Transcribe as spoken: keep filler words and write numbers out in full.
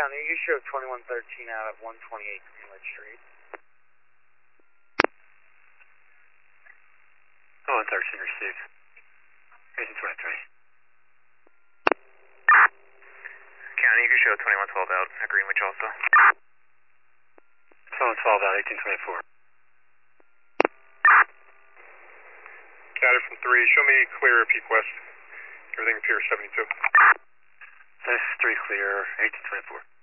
County, you show twenty-one thirteen out of one twenty-eight Greenwood Street. Oh, one thirteen received. eighteen twenty-three. County, you can show twenty-one twelve out at Greenwich also. twenty-one twelve out, eighteen twenty-four. County from three, show me clear Peak West. Everything appears seventy-two. This is three clear, eighteen twenty-four.